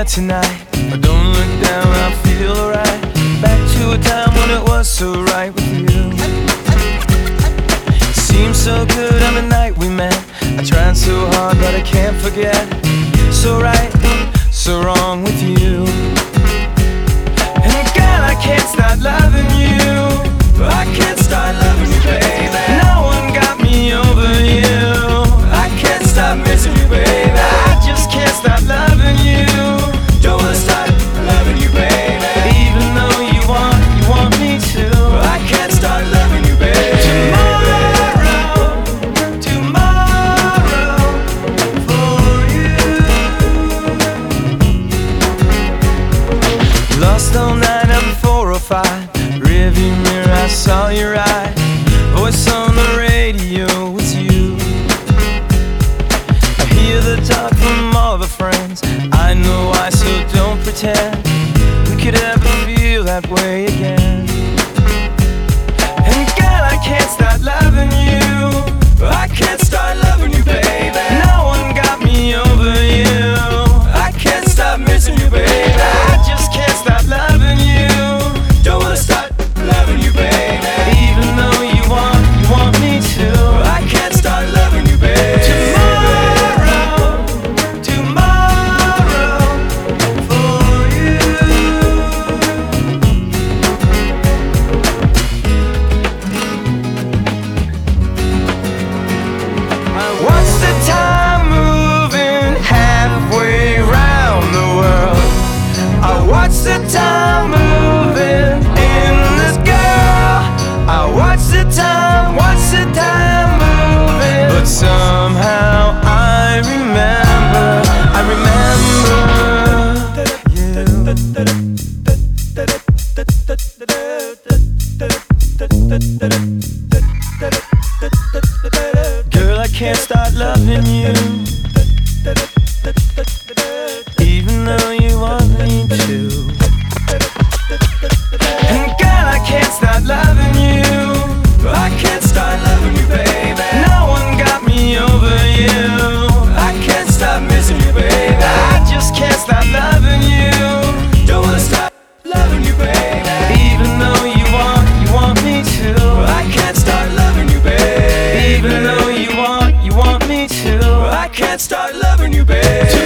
here tonight, but don't look down, I feel alright. Back to a time when it was so right with you. Seems so good on the night we met. I tried so hard but I can't forget. So right, so wrong with you. And God, I can't start loving you. I can't start loving you, baby. No one got me over you. I can't stop missing you, baby. I just can't stop loving you. Don't wanna stop loving you, baby. Even though you want me to. I can't start loving you, baby. Tomorrow for you. Lost all night up at 4 or 5. Rearview mirror, I saw your eye. Voice on the radio, it's you. I hear the talk from all the friends. I know why, so don't pretend we could ever feel that way again. And God, I can't start loving you. I can't start loving you, baby. No one got me over you. I can't stop missing you, baby. I just can't stop loving you. Don't wanna start loving you, baby. Even though you want me to. I can't start loving you, baby. Tomorrow for you. What's the time moving halfway round the world? What's the time moving in this girl? What's the time moving? But somehow I remember you. Girl, I can't start loving you. Even though you want me to. And God, I can't start loving you. I can't start loving you, baby. No one got me over you. I can't stop missing you, baby. I just can't stop loving you. Don't wanna stop loving you, baby. Even though you want me to. I can't start loving you, baby. Even though you want me to. I can't start loving you, baby.